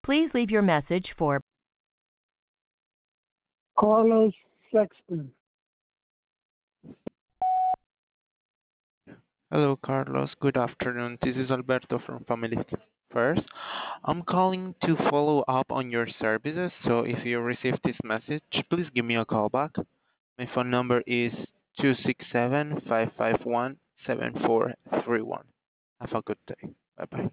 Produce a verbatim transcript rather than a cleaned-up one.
Please leave your message for Carlos Sexton. Hello, Carlos. Good afternoon. This is Alberto from Family First. I'm calling to follow up on your services, so if you receive this message, please give me a call back. My phone number is two six seven, five five one, seven four three one. Have a good day. Bye-bye.